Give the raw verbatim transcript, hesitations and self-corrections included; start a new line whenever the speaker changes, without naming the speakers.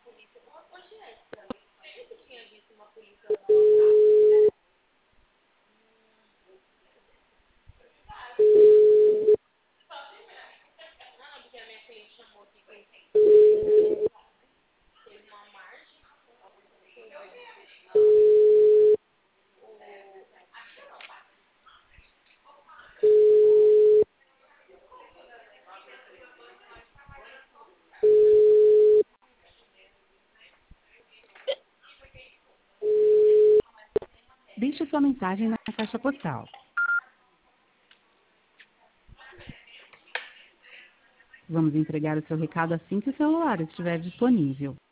Deixe sua mensagem na caixa postal. Vamos entregar o seu recado assim que o celular estiver disponível.